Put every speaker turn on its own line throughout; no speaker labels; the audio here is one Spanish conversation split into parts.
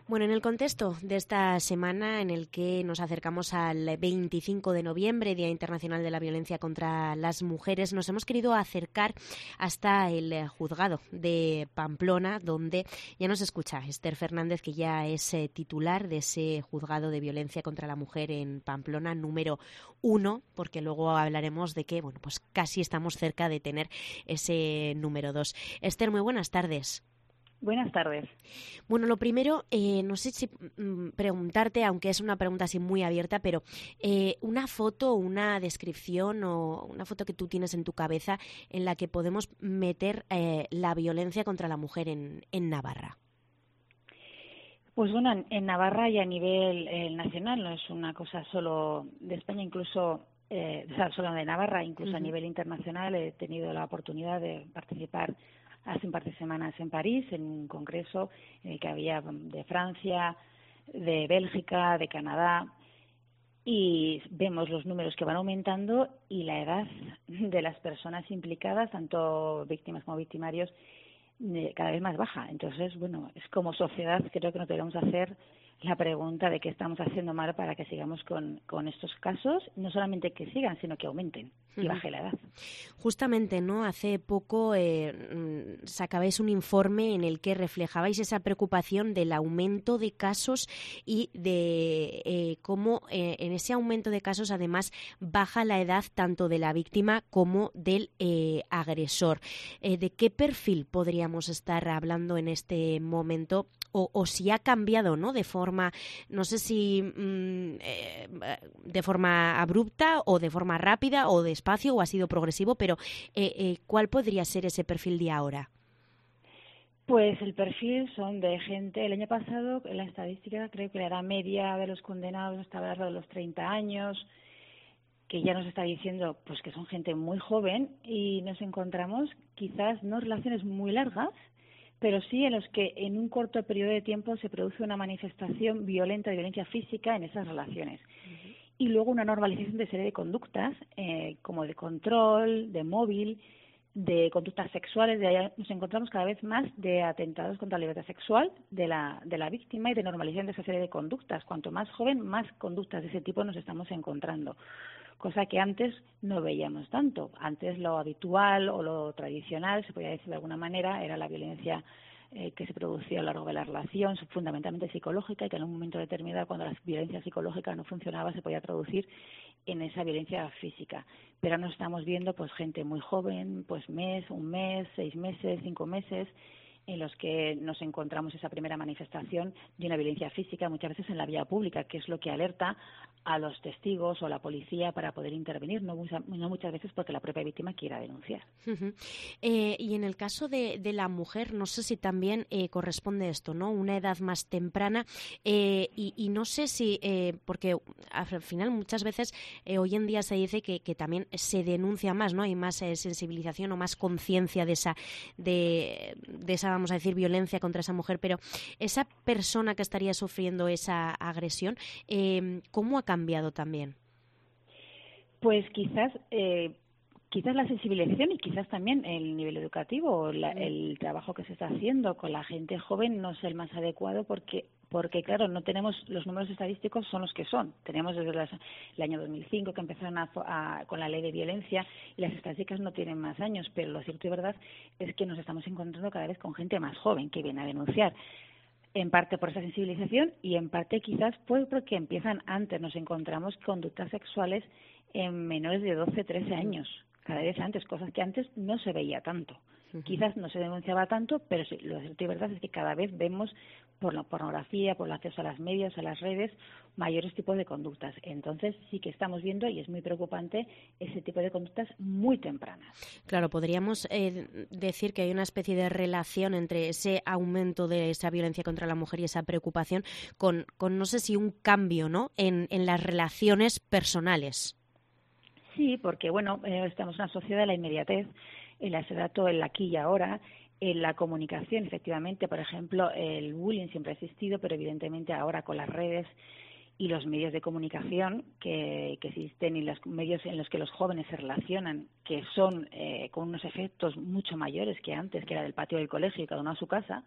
Bueno, en el contexto de esta semana en el que nos acercamos al 25 de noviembre, Día Internacional de la Violencia contra las Mujeres, nos hemos querido acercar hasta el juzgado de Pamplona, donde ya nos escucha Esther Fernández, que ya es titular de ese juzgado de violencia contra la mujer en Pamplona, número 1, porque luego hablaremos de que, bueno, pues casi estamos cerca de tener ese número 2. Esther, muy buenas tardes.
Buenas tardes.
Bueno, lo primero, no sé si preguntarte, aunque es una pregunta así muy abierta, pero una foto, una descripción o una foto que tú tienes en tu cabeza en la que podemos meter la violencia contra la mujer en Navarra.
Pues bueno, en Navarra y a nivel nacional, no es una cosa solo de España, incluso solo de Navarra, incluso a nivel internacional he tenido la oportunidad de participar hace un par de semanas en París, en un congreso en el que había de Francia, de Bélgica, de Canadá, y vemos los números que van aumentando y la edad de las personas implicadas, tanto víctimas como victimarios, cada vez más baja. Entonces, bueno, es como sociedad creo que nos debemos hacer la pregunta de qué estamos haciendo mal para que sigamos con estos casos, no solamente que sigan, sino que aumenten y baje la edad.
Justamente, ¿no? Hace poco sacabais un informe en el que reflejabais esa preocupación del aumento de casos y de cómo en ese aumento de casos además baja la edad tanto de la víctima como del agresor. ¿De qué perfil podríamos estar hablando en este momento? O si ha cambiado, ¿no? De forma, no sé si de forma abrupta o de forma rápida o despacio o ha sido progresivo, pero ¿cuál podría ser ese perfil de ahora?
Pues el perfil son de gente, el año pasado la estadística creo que la edad media de los condenados estaba alrededor de los 30 años, que ya nos está diciendo pues que son gente muy joven y nos encontramos quizás no relaciones muy largas, pero sí en los que en un corto periodo de tiempo se produce una manifestación violenta de violencia física en esas relaciones. Y luego una normalización de serie de conductas, como de control, de móvil, de conductas sexuales. De ahí nos encontramos cada vez más de atentados contra la libertad sexual de la víctima y de normalización de esa serie de conductas. Cuanto más joven, más conductas de ese tipo nos estamos encontrando, cosa que antes no veíamos tanto. Antes lo habitual o lo tradicional, se podría decir de alguna manera, era la violencia que se producía a lo largo de la relación, fundamentalmente psicológica, y que en un momento determinado, cuando la violencia psicológica no funcionaba, se podía traducir en esa violencia física. Pero ahora nos estamos viendo pues gente muy joven, pues un mes, 6 meses, 5 meses, en los que nos encontramos esa primera manifestación de una violencia física, muchas veces en la vía pública, que es lo que alerta a los testigos o a la policía para poder intervenir, no muchas veces porque la propia víctima quiera denunciar.
Y en el caso de la mujer, no sé si también corresponde esto, ¿no? Una edad más temprana y no sé si, porque al final muchas veces hoy en día se dice que también se denuncia más, ¿no? Hay más sensibilización o más conciencia de esa, vamos a decir, violencia contra esa mujer, pero esa persona que estaría sufriendo esa agresión, ¿cómo ha cambiado también?
Pues quizás la sensibilización y quizás también el nivel educativo, el trabajo que se está haciendo con la gente joven no es el más adecuado porque claro, no tenemos, los números estadísticos son los que son. Tenemos desde el año 2005 que empezaron con la ley de violencia y las estadísticas no tienen más años, pero lo cierto y verdad es que nos estamos encontrando cada vez con gente más joven que viene a denunciar. En parte por esa sensibilización y en parte quizás porque empiezan antes. Nos encontramos conductas sexuales en menores de 12, 13 años, cada vez antes, cosas que antes no se veía tanto. Quizás no se denunciaba tanto, pero sí, lo cierto y verdad es que cada vez vemos por la pornografía, por el acceso a las medios, a las redes, mayores tipos de conductas. Entonces sí que estamos viendo, y es muy preocupante, ese tipo de conductas muy tempranas.
Claro, podríamos decir que hay una especie de relación entre ese aumento de esa violencia contra la mujer y esa preocupación con no sé si un cambio, ¿no? en las relaciones personales.
Sí, porque bueno, estamos en una sociedad de la inmediatez, el asesinato, el aquí y ahora, en la comunicación, efectivamente, por ejemplo, el bullying siempre ha existido, pero evidentemente ahora con las redes y los medios de comunicación que existen y los medios en los que los jóvenes se relacionan, que son con unos efectos mucho mayores que antes, que era del patio del colegio y cada uno a su casa,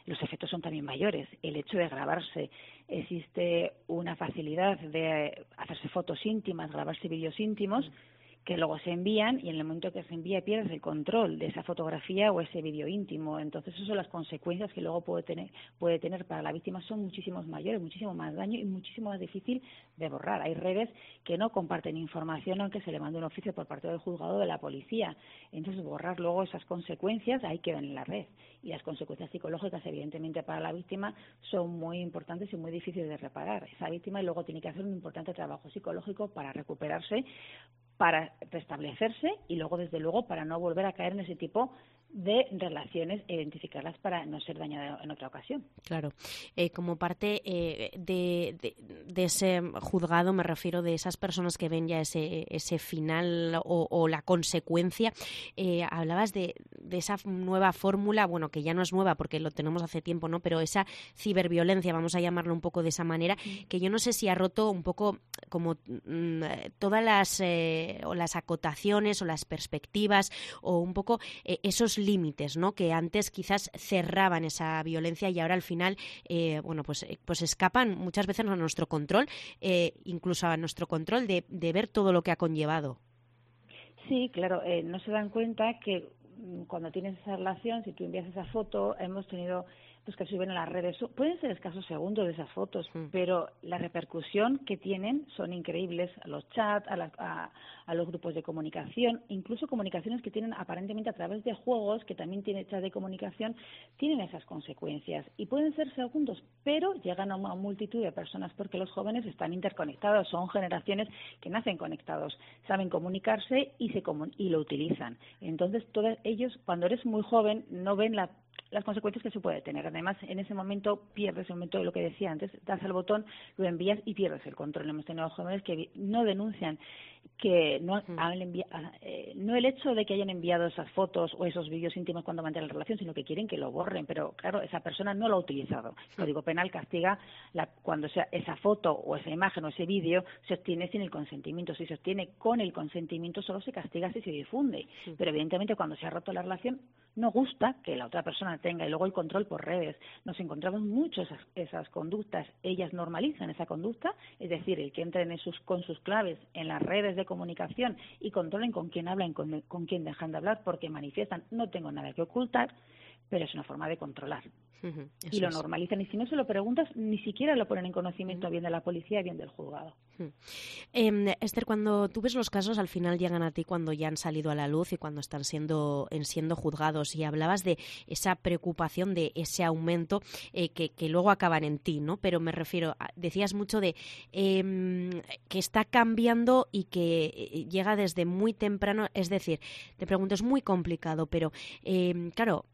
los efectos son también mayores. El hecho de grabarse, existe una facilidad de hacerse fotos íntimas, grabarse vídeos íntimos, que luego se envían y en el momento que se envía pierdes el control de esa fotografía o ese vídeo íntimo. Entonces, esas son las consecuencias que luego puede tener para la víctima, son muchísimos mayores, muchísimo más daño y muchísimo más difícil de borrar. Hay redes que no comparten información aunque se le mande un oficio por parte del juzgado o de la policía. Entonces, borrar luego esas consecuencias ahí quedan en la red. Y las consecuencias psicológicas, evidentemente, para la víctima son muy importantes y muy difíciles de reparar. Esa víctima luego tiene que hacer un importante trabajo psicológico para recuperarse, para restablecerse y luego, desde luego, para no volver a caer en ese tipo de relaciones e identificarlas para no ser dañada en otra ocasión.
Claro. Como parte de ese juzgado, me refiero de esas personas que ven ya ese final o la consecuencia, hablabas de esa nueva fórmula, bueno, que ya no es nueva porque lo tenemos hace tiempo, ¿no? Pero esa ciberviolencia, vamos a llamarlo un poco de esa manera, que yo no sé si ha roto un poco como todas las acotaciones o las perspectivas o un poco esos límites, ¿no? Que antes quizás cerraban esa violencia y ahora al final, pues escapan muchas veces a nuestro control, incluso a nuestro control de ver todo lo que ha conllevado.
Sí, claro, no se dan cuenta que cuando tienes esa relación, si tú envías esa foto, hemos tenido pues que suben a las redes, pueden ser escasos segundos de esas fotos, pero la repercusión que tienen son increíbles a los chats, a los grupos de comunicación, incluso comunicaciones que tienen aparentemente a través de juegos, que también tienen chats de comunicación, tienen esas consecuencias y pueden ser segundos, pero llegan a una multitud de personas porque los jóvenes están interconectados, son generaciones que nacen conectados, saben comunicarse y lo utilizan. Entonces, todos ellos, cuando eres muy joven, no ven las consecuencias que se puede tener. Además, en ese momento pierdes el momento de lo que decía antes, das al botón, lo envías y pierdes el control. Hemos tenido jóvenes que no denuncian que no el hecho de que hayan enviado esas fotos o esos vídeos íntimos cuando mantienen la relación, sino que quieren que lo borren, pero claro, esa persona no lo ha utilizado. El Código Penal castiga cuando sea esa foto o esa imagen o ese vídeo se obtiene sin el consentimiento. Si se obtiene con el consentimiento, solo se castiga si se difunde. Pero evidentemente, cuando se ha roto la relación, no gusta que la otra persona tenga. Y luego el control por redes. Nos encontramos mucho esas conductas. Ellas normalizan esa conducta, es decir, el que entren con sus claves en las redes de comunicación y controlen con quién hablan, con quién dejan de hablar, porque manifiestan, no tengo nada que ocultar, pero es una forma de controlar. Y lo normalizan, y si no se lo preguntas, ni siquiera lo ponen en conocimiento bien de la policía, bien del juzgado.
Esther, cuando tú ves los casos, al final llegan a ti cuando ya han salido a la luz y cuando están siendo juzgados, y hablabas de esa preocupación, de ese aumento que luego acaban en ti, ¿no? Pero me refiero, decías mucho de que está cambiando y que llega desde muy temprano, es decir, te pregunto, es muy complicado, pero claro,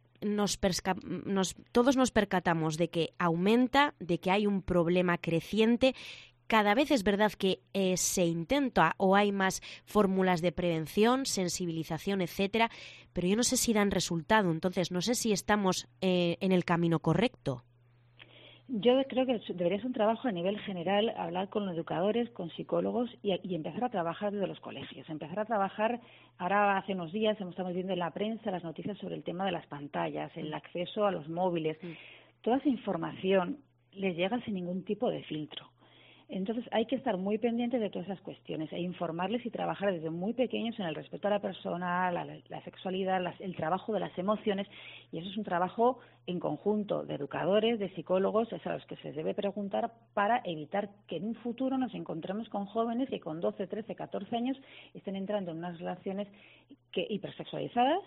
todos nos percatamos de que aumenta, de que hay un problema creciente. Cada vez es verdad que se intenta o hay más fórmulas de prevención, sensibilización, etcétera, pero yo no sé si dan resultado. Entonces, no sé si estamos en el camino correcto.
Yo creo que debería ser un trabajo a nivel general, hablar con los educadores, con psicólogos y empezar a trabajar desde los colegios. Empezar a trabajar, ahora hace unos días estamos viendo en la prensa las noticias sobre el tema de las pantallas, el acceso a los móviles. Toda esa información les llega sin ningún tipo de filtro. Entonces hay que estar muy pendientes de todas esas cuestiones e informarles y trabajar desde muy pequeños en el respeto a la persona, la sexualidad, el trabajo de las emociones, y eso es un trabajo en conjunto de educadores, de psicólogos, es a los que se debe preguntar para evitar que en un futuro nos encontremos con jóvenes que con 12, 13, 14 años estén entrando en unas relaciones hipersexualizadas,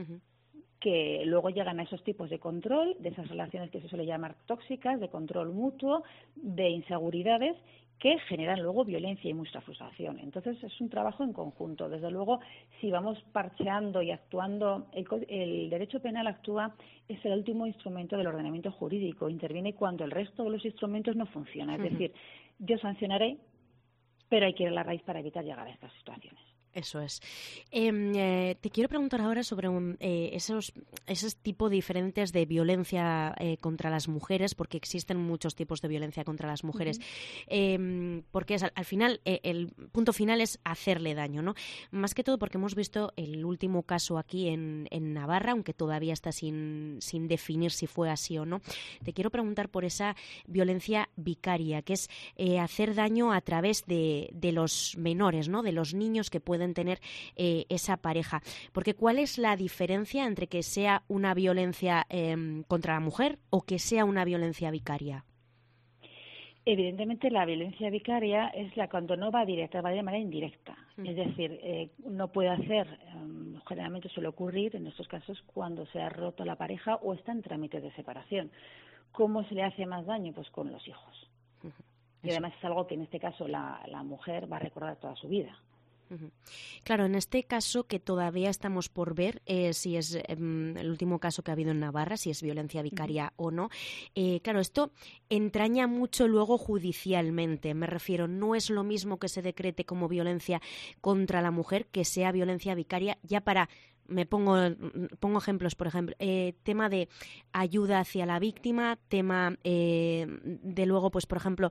que luego llegan a esos tipos de control, de esas relaciones que se suele llamar tóxicas, de control mutuo, de inseguridades que generan luego violencia y mucha frustración. Entonces es un trabajo en conjunto. Desde luego, si vamos parcheando y actuando, el derecho penal actúa, es el último instrumento del ordenamiento jurídico, interviene cuando el resto de los instrumentos no funcionan. Es decir, yo sancionaré, pero hay que ir a la raíz para evitar llegar a estas situaciones.
Eso es. Te quiero preguntar ahora sobre esos tipos diferentes de violencia contra las mujeres, porque existen muchos tipos de violencia contra las mujeres. Porque al final, el punto final es hacerle daño, ¿no? Más que todo porque hemos visto el último caso aquí en Navarra, aunque todavía está sin definir si fue así o no. Te quiero preguntar por esa violencia vicaria, que es hacer daño a través de los menores, ¿no? De los niños que pueden tener esa pareja. Porque ¿cuál es la diferencia entre que sea una violencia contra la mujer o que sea una violencia vicaria?
Evidentemente, la violencia vicaria es la cuando no va directa, va de manera indirecta. Es decir, no puede hacer, generalmente suele ocurrir en estos casos cuando se ha roto la pareja o está en trámite de separación. ¿Cómo se le hace más daño? Pues con los hijos. Y además es algo que en este caso la mujer va a recordar toda su vida.
Claro, en este caso que todavía estamos por ver si es el último caso que ha habido en Navarra, si es violencia vicaria o no. Claro, esto entraña mucho luego judicialmente. Me refiero, no es lo mismo que se decrete como violencia contra la mujer que sea violencia vicaria ya para... pongo ejemplos, por ejemplo, tema de ayuda hacia la víctima, tema de luego, pues por ejemplo,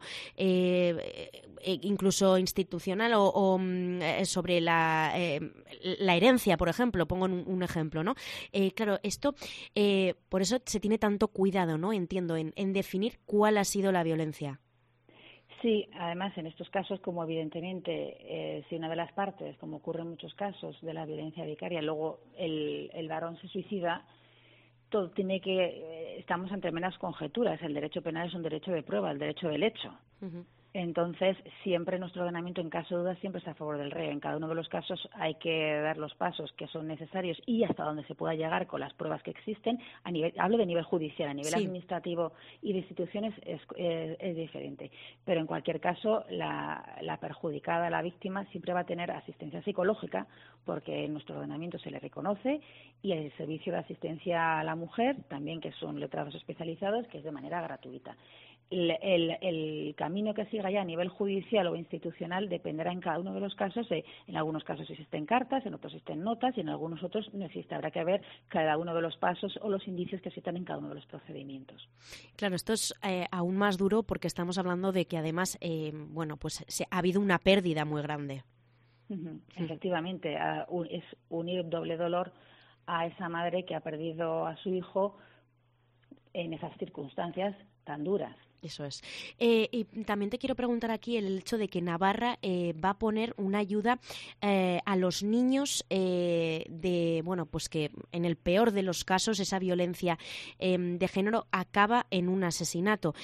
incluso institucional o sobre la herencia, por ejemplo, pongo un ejemplo, ¿no? Claro, esto, por eso se tiene tanto cuidado, ¿no? Entiendo, en definir cuál ha sido la violencia.
Sí, además en estos casos, como evidentemente si una de las partes, como ocurre en muchos casos de la violencia vicaria, luego el varón se suicida, todo tiene que, estamos ante meras conjeturas. El derecho penal es un derecho de prueba, el derecho del hecho. Entonces, siempre nuestro ordenamiento, en caso de duda, siempre está a favor del reo. En cada uno de los casos hay que dar los pasos que son necesarios y hasta donde se pueda llegar con las pruebas que existen. Hablo de nivel judicial, a nivel administrativo y de instituciones es diferente. Pero en cualquier caso, la perjudicada, la víctima, siempre va a tener asistencia psicológica porque en nuestro ordenamiento se le reconoce, y el servicio de asistencia a la mujer, también, que son letrados especializados, que es de manera gratuita. El camino que siga ya a nivel judicial o institucional dependerá en cada uno de los casos. En algunos casos existen cartas, en otros existen notas y en algunos otros no existe. Habrá que ver cada uno de los pasos o los indicios que existan en cada uno de los procedimientos.
Claro, esto es aún más duro porque estamos hablando de que además, bueno, pues ha habido una pérdida muy grande.
Efectivamente, es unir doble dolor a esa madre que ha perdido a su hijo en esas circunstancias tan duras.
Eso es. Y también te quiero preguntar aquí el hecho de que Navarra va a poner una ayuda a los niños bueno, pues que en el peor de los casos esa violencia de género acaba en un asesinato.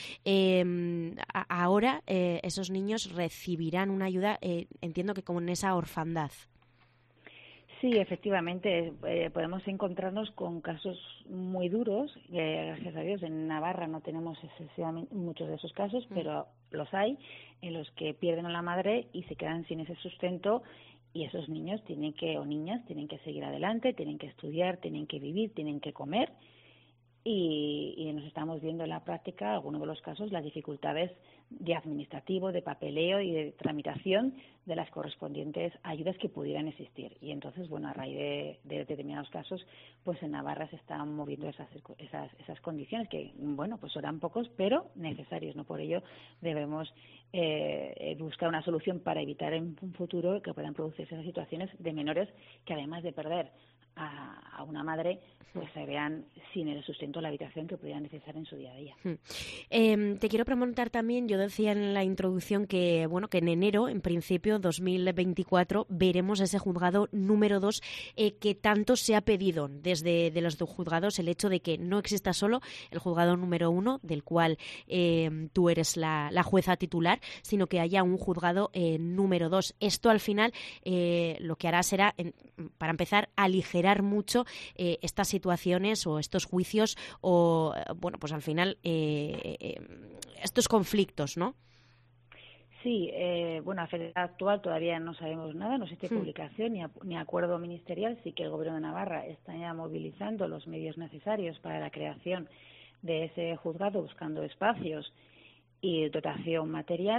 Ahora esos niños recibirán una ayuda, entiendo que como en esa orfandad.
Sí, efectivamente, podemos encontrarnos con casos muy duros. Gracias a Dios, en Navarra no tenemos excesivamente muchos de esos casos, pero los hay, en los que pierden a la madre y se quedan sin ese sustento, y esos niños o niñas tienen que seguir adelante, tienen que estudiar, tienen que vivir, tienen que comer, y nos estamos viendo en la práctica, algunos de los casos, las dificultades de administrativo, de papeleo y de tramitación de las correspondientes ayudas que pudieran existir. Y entonces, bueno, a raíz de determinados casos, pues en Navarra se están moviendo esas condiciones que, bueno, pues serán pocos, pero necesarios. No por ello debemos buscar una solución para evitar en un futuro que puedan producirse esas situaciones de menores que, además de perder a una madre, pues se vean sin el sustento de la habitación que pudieran necesitar en su día a día.
Te quiero preguntar también, yo decía en la introducción que, bueno, que en enero, en principio 2024, veremos ese juzgado número 2 que tanto se ha pedido desde de los juzgados, el hecho de que no exista solo el juzgado número 1, del cual tú eres la jueza titular, sino que haya un juzgado número 2. Esto al final lo que hará será, para empezar, aligerar mucho estas situaciones o estos juicios o, bueno, pues al final estos conflictos, ¿no?
Sí, bueno, a fecha actual todavía no sabemos nada, no existe publicación ni acuerdo ministerial. Sí que el Gobierno de Navarra está ya movilizando los medios necesarios para la creación de ese juzgado, buscando espacios y dotación material,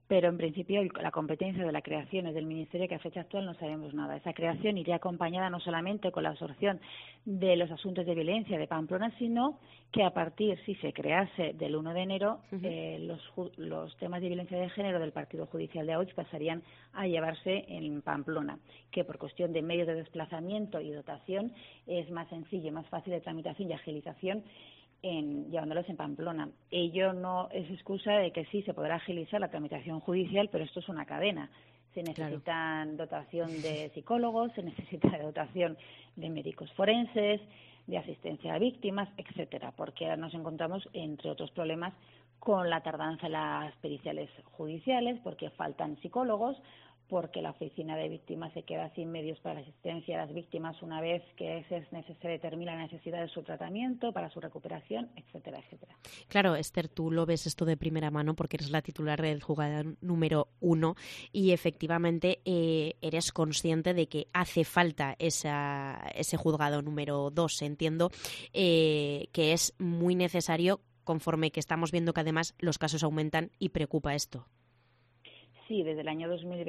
pero en principio la competencia de la creación es del Ministerio, que a fecha actual no sabemos nada. Esa creación iría acompañada no solamente con la absorción de los asuntos de violencia de Pamplona, sino que a partir, si se crease del 1 de enero, los temas de violencia de género del Partido Judicial de Aoiz pasarían a llevarse en Pamplona, que por cuestión de medios de desplazamiento y dotación es más sencillo, más fácil de tramitación y agilización llevándolos en Pamplona. Ello no es excusa de que sí se podrá agilizar la tramitación judicial, pero esto es una cadena. Se necesitan dotación de psicólogos, se necesita dotación de médicos forenses, de asistencia a víctimas, etcétera, porque ahora nos encontramos, entre otros problemas, con la tardanza en las periciales judiciales, porque faltan psicólogos, porque la oficina de víctimas se queda sin medios para la asistencia a las víctimas una vez que se determina la necesidad de su tratamiento, para su recuperación, etcétera, etcétera.
Claro, Esther, tú lo ves esto de primera mano porque eres la titular del juzgado número 1 y efectivamente eres consciente de que hace falta ese juzgado número 2. Entiendo que es muy necesario conforme que estamos viendo que además los casos aumentan y preocupa esto.
Sí, desde el año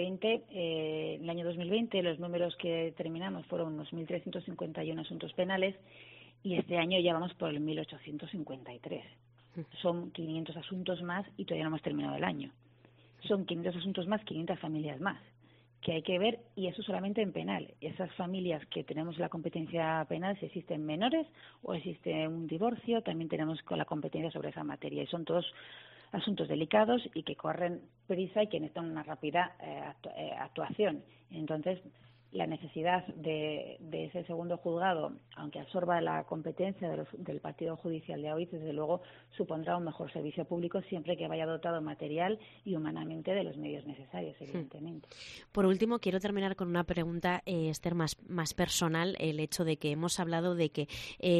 2020, los números que terminamos fueron unos 1.351 asuntos penales y este año ya vamos por el 1.853. Son 500 asuntos más y todavía no hemos terminado el año. Son 500 asuntos más, 500 familias más, que hay que ver, y eso solamente en penal. Esas familias que tenemos la competencia penal, si existen menores o existe un divorcio, también tenemos con la competencia sobre esa materia, y son todos asuntos delicados y que corren prisa y que necesitan una rápida actuación. Entonces, la necesidad de ese segundo juzgado, aunque absorba la competencia del Partido Judicial de Aoiz, desde luego supondrá un mejor servicio público siempre que vaya dotado material y humanamente de los medios necesarios, evidentemente.
Por último, quiero terminar con una pregunta, Esther, más personal. El hecho de que hemos hablado de que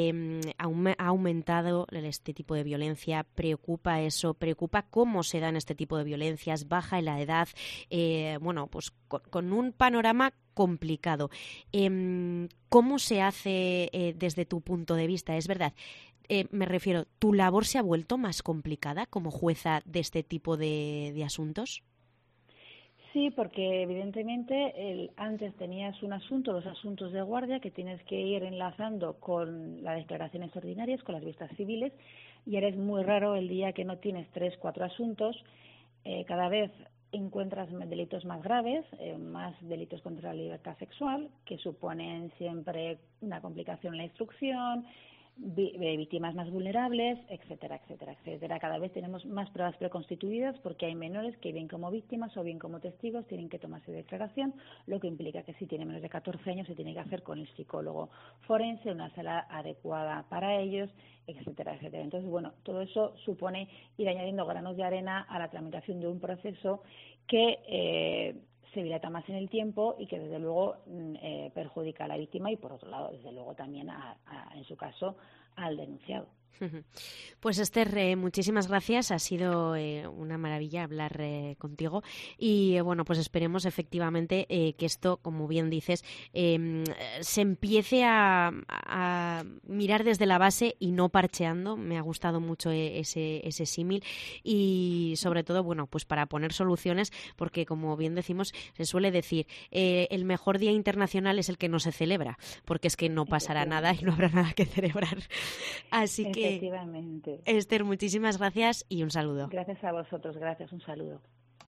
ha aumentado este tipo de violencia, preocupa eso, preocupa cómo se dan este tipo de violencias, baja en la edad, pues con un panorama complicado. ¿Cómo se hace desde tu punto de vista? Es verdad, me refiero, ¿tu labor se ha vuelto más complicada como jueza de este tipo de asuntos?
Sí, porque evidentemente antes tenías un asunto, 2 asuntos de guardia que tienes que ir enlazando con las declaraciones ordinarias, con las vistas civiles, y ahora es muy raro el día que no tienes 3, 4 asuntos. Cada vez encuentras delitos más graves, más delitos contra la libertad sexual, que suponen siempre una complicación en la instrucción, víctimas más vulnerables, etcétera, etcétera, etcétera. Cada vez tenemos más pruebas preconstituidas porque hay menores que bien como víctimas o bien como testigos tienen que tomarse declaración, lo que implica que si tiene menos de 14 años se tiene que hacer con el psicólogo forense, una sala adecuada para ellos, etcétera, etcétera. Entonces, bueno, todo eso supone ir añadiendo granos de arena a la tramitación de un proceso que se dilata más en el tiempo y que desde luego perjudica a la víctima y por otro lado desde luego también en su caso al denunciado.
Pues Esther, muchísimas gracias, ha sido una maravilla hablar contigo y pues esperemos efectivamente que esto, como bien dices, se empiece a mirar desde la base y no parcheando. Me ha gustado mucho ese símil y sobre todo, pues para poner soluciones, porque como bien decimos, se suele decir, el mejor día internacional es el que no se celebra, porque es que no pasará nada y no habrá nada que celebrar. Así que
Efectivamente.
Esther, muchísimas gracias y un saludo.
Gracias a vosotros, gracias, un saludo.